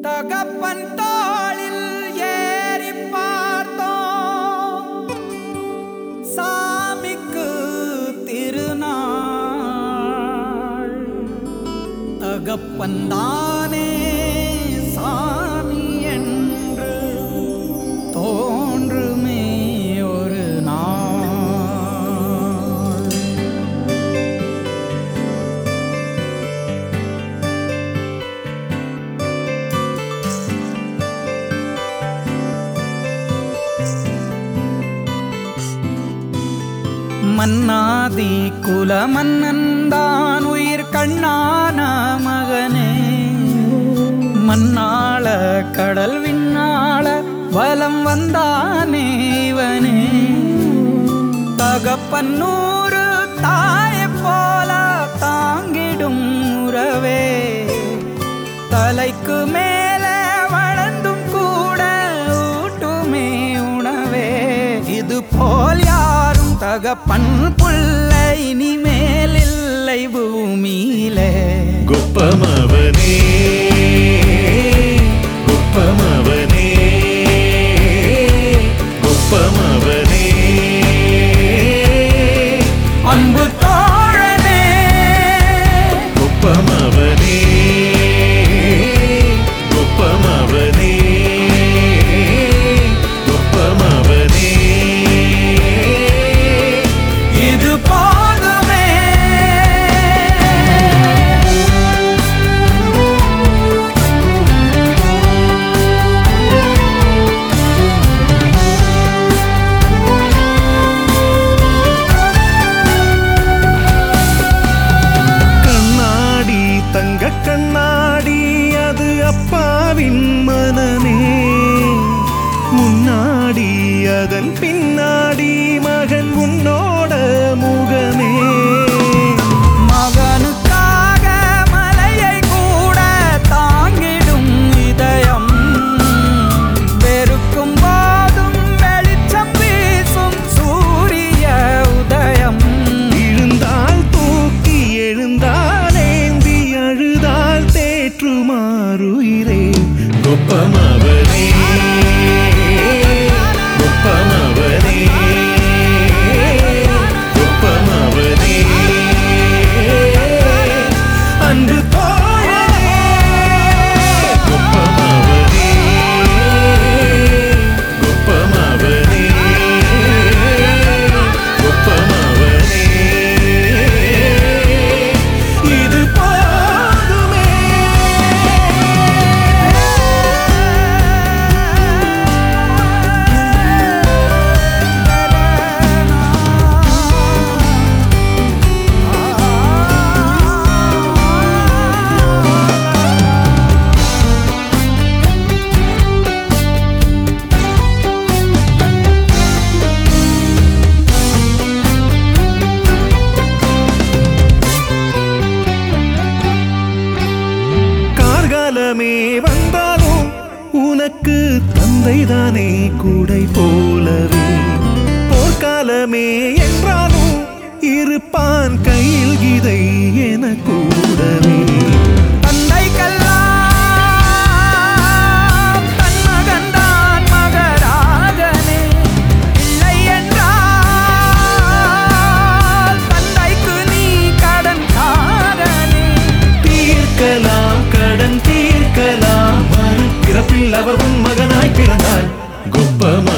தகப்பன் தோளில் ஏறி பார்த்தோம் சாமிக்கு திருநாள் தகப்பன் தானே சாமி என்று தோன்றுமே ஒரு நாள். மன்னாதி குல மன்னன்தான் உயிர் கண்ணான மகனே, மண்ணாள கடல் விண்ணாள வலம் வந்தானே இவனே. தகப்பன்னூறு தாயை போல தாங்கிடும் உறவே, தலைக்கு மேலே வளர்ந்தும் கூட ஊட்டுமே உணவே. இது போல் யாரும் தகப்பன் புள்ளை இனிமேல் இல்லை பூமியிலே. குப்பமவனே குப்பமவனே குப்பமவனே அன்பு தோழனே குப்பமவனே குப்பமவனே குப்பமவனே இது போதுமே. கண்ணாடி தங்க கண்ணாடி அது அப்பாவின் மனமே, முன்னாடி அதன் பின்னாடி மகன் உன்னோட முகமே. மகனுக்காக மலையை கூட தாங்கிடும் இதயம், வெறுக்கும் போதும் வெளிச்சம் வீசும் சூரிய உதயம். விழுந்தால் தூக்கி எழுந்தால் ஏந்தி அழுதால் தேற்றுமாறுயிரே. குப்பமவனே குப்பமவனே குப்பமவனே அன்பு தோழனே குப்பமவனே குப்பமவனே குப்பமவனே இது போதுமே. கார்காலமே வந்தாலும் உனக்கு தந்தைதானே கூடை போலவே, போர்க்காலமே என்றாலும் இருப்பான் கையில் கீதை என கூடவே. தந்தைக்கெல்லாம் தன் மகன்தான் மகராஜனே, இல்லை என்றால் தந்தைக்கு நீ கடன்காரனே. தீர்க்கலாம் கடன் தீர்க்கலாம், மறுபிறப்பில் அவர் உன் மகனாய் பிறந்தார். குப்பமா